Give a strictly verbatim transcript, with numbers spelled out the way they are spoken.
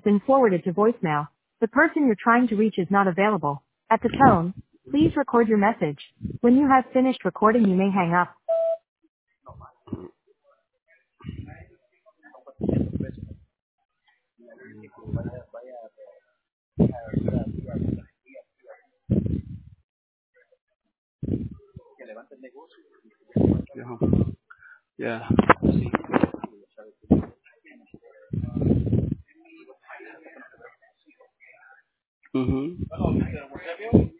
been forwarded to voicemail. The person you're trying to reach is not available. At the tone, please record your message. When you have finished recording, you may hang up. Yeah. Yeah. Mm-hmm.